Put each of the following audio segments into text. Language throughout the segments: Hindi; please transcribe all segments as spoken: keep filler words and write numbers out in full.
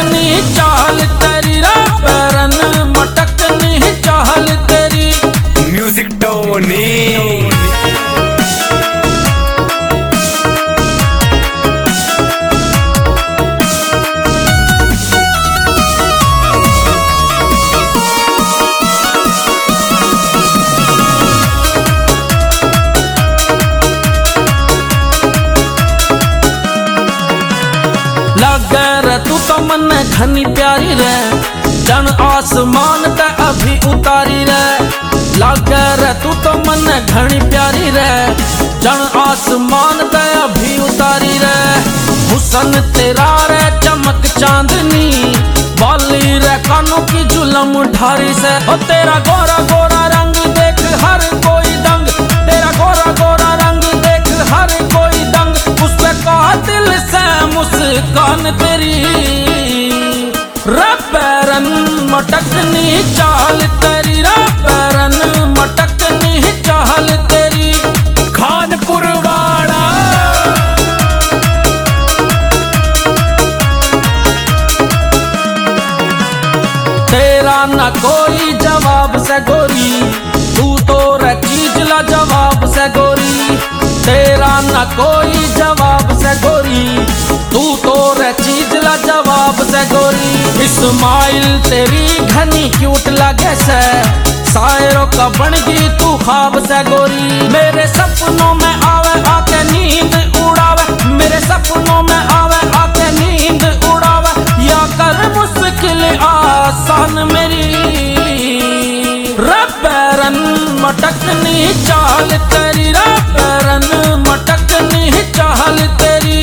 मटकनी चाल तेरी रे पैरन मटकनी चाल तेरी। म्यूजिक टोनी लगे रे तू तो मन घनी प्यारी रे जन आसमान ते अभी उतारी रे। लगे रे तू तो मन घनी प्यारी रे जन आसमान ते अभी उतारी रे। हुसन तेरा रे चमक चांदनी बाली रे कानों की जुलम ढारी से। ओ तेरा गोरा गोरा रंग देख हर कोई दंग, तेरा गोरा गोरा रंग देख हर कोई दंग। उस पे कातिल से मुस्कान तेरी रे पैरन मटकनी चाल तेरी रे पैरन मटकनी चाल तेरी। खानपुर वाड़ा तेरा न कोई जवाब से गोरी तू तो रे चीज ला जवाब से गोरी। तेरा न कोई जवाब से गोरी तू तो रे चीज ला जवाब से गोरी। इस्माइल तेरी घनी क्यूट लगे से शायरों का बनगी तू ख्वाब से गोरी। मेरे सपनों में आवे आके नींद उड़ावे, मेरे सपनों में आवे आके नींद उड़ावे। या कर मुश्किल आसान मेरी रे पैरन मटकनी चाल तेरी रे पैरन मटकनी चाल तेरी।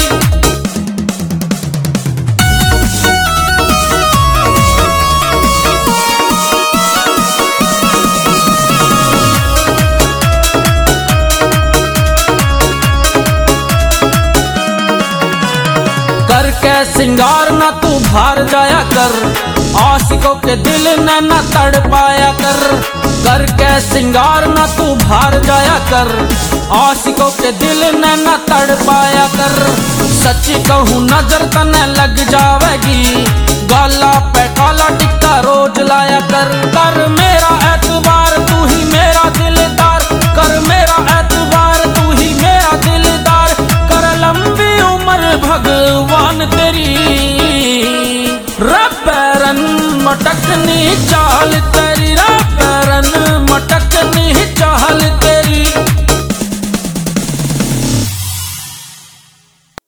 करके सिंगार ना तू भार जाया कर, आशिकों के दिल न न तड़ पाया कर। करके सिंगार ना तू भार जाया कर, आशिकों के दिल न न तड़ पाया कर। सच्ची कहूँ नजर तने लग जावेगी, गाला पे काला टिक्का रोज लाया कर। कर मेरा एतबार तू ही मेरा दिलदार, कर मेरा एतबार तू ही मेरा दिलदार। कर लंबी उम्र भगवान तेरी रे पैरन मटकनी चाल